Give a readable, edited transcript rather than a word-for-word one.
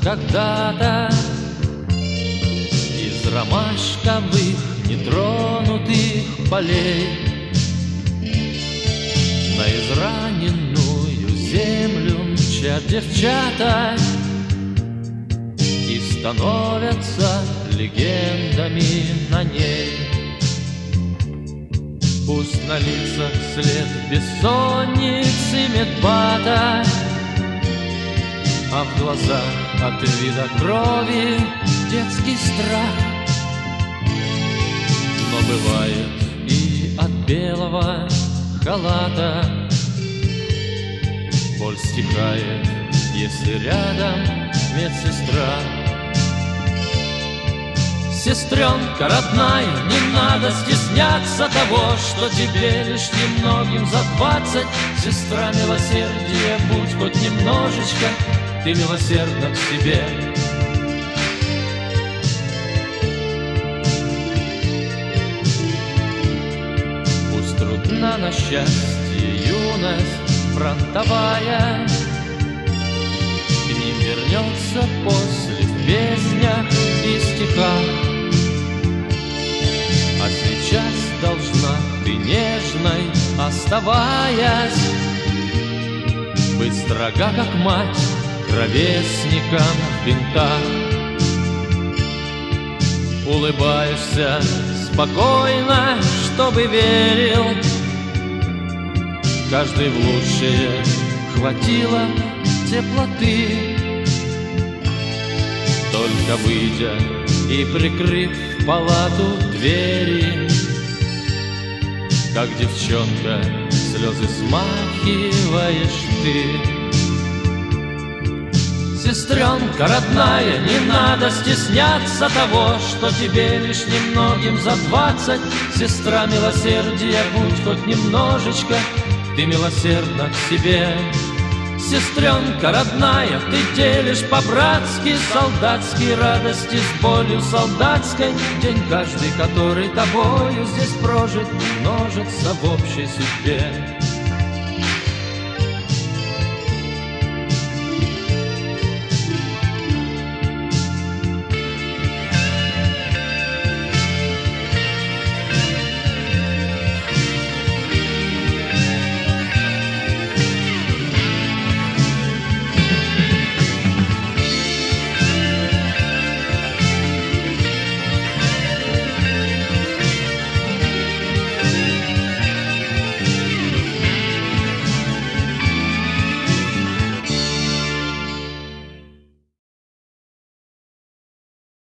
когда-то из ромашковых нетронутых полей на израненную землю мчат девчата и становятся легендами на ней. Пусть на лицах след бессонницы медбата, а в глазах от вида крови детский страх. Но бывает и от белого халата боль стихает, если рядом медсестра. Сестренка родная, не надо стесняться того, что тебе лишь немногим за 20. Сестра милосердия, будь хоть немножечко ты милосердна к себе. Пусть трудна на счастье юность фронтовая, к ним вернется после в песнях и стихах. А сейчас должна ты нежной, оставаясь, быть строга, как мать, к ровесникам в бинтах. Улыбаешься спокойно, чтобы верил, каждый в лучшее хватило теплоты. Только выйдя и прикрыв в палату двери, как девчонка слезы смахиваешь ты. Сестренка родная, не надо стесняться того, что тебе лишь немногим за 20. Сестра милосердия, будь хоть немножечко ты милосердна к себе. Сестренка родная, ты делишь по-братски солдатские радости с болью солдатской. День каждый, который тобою здесь прожит, множится в общей судьбе.